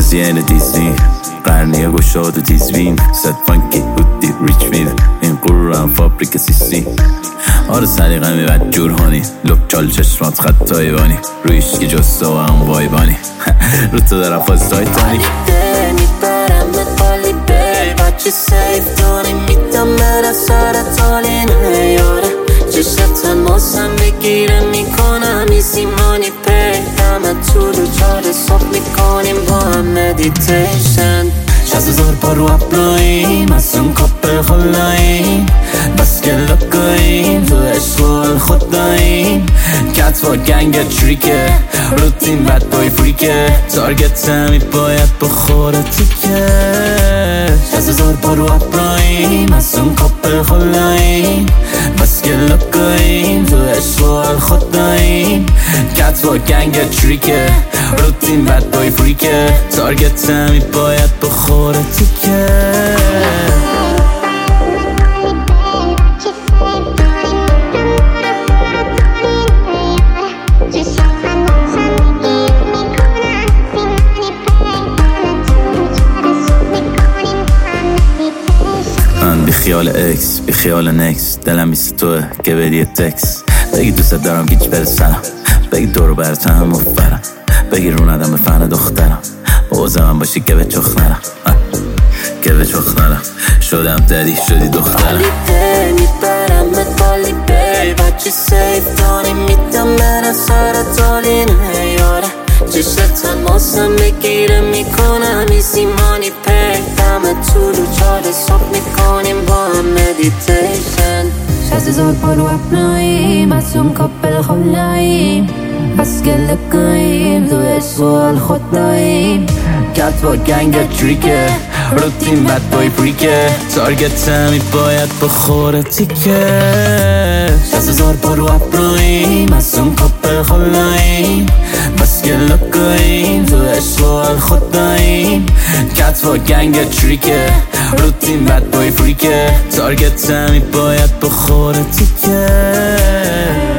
سینه دیزنی قرنیه گشاد و تیزبین صد فانکی هودی ریچ میده این قرور هم فابریک سیسی آره سلیقه میبد جورهانی لب چال چشمات خطای بانی رویش که جسته و هم وایبانی رو تو در افاز تایتانی میبرم به قالی بی بچه سیف داری میدم از سرت حالی نیاره چشت ماسم بگیره میکنم ایزیمانی پی همه تو رو چاره صبح میکنیم با هم مدیتیشن 60,000 بار رو اپلاییم از اون کپل خلاییم بس که لکاییم تو عشق و خداییم کت و گنگ تریکه روتین بد بای فریکه تارگت همی باید بخوره تیکه 60,000 بار رو اپلاییم از اون کپل خلاییم بس که لکاییم تو عشق و خداییم کت و گنگ تریکه روتین بد بای فریکه تارگت همی باید بخوره تیکه من بی خیال اکس بی خیال نکس دلم میست توه که بدی تکس بگی دوست دارم گیج برسنم بگی دورو برتم مفبرم بگی رو ندم به فن دخترم بوزه من باشی که به چخ نرم که به چخ نرم شدم دری شدی دخترم قالی بی میبرم به قالی بی بچه سیف داری میدم از سرت حالی نیاره چشت ماسم بگیره میکنم ایزیمانی پی همه تو رو چاره صبح میکنیم با هم مدیتیشن 60,000 بار رو اپلاییم از اون کپل خلاییم بس که لکاییم تو عشق و خداییم کت با گنگ تریکه روتین بد بای فریکه تارگت همی باید بخوره تیکه 60,000 بار رو اپلاییم از اون کپل خلاییم بس که لکاییم تو عشق و خداییم کت با گنگ تریکه روتین بد بای فریکه تارگت همی باید بخوره تیکه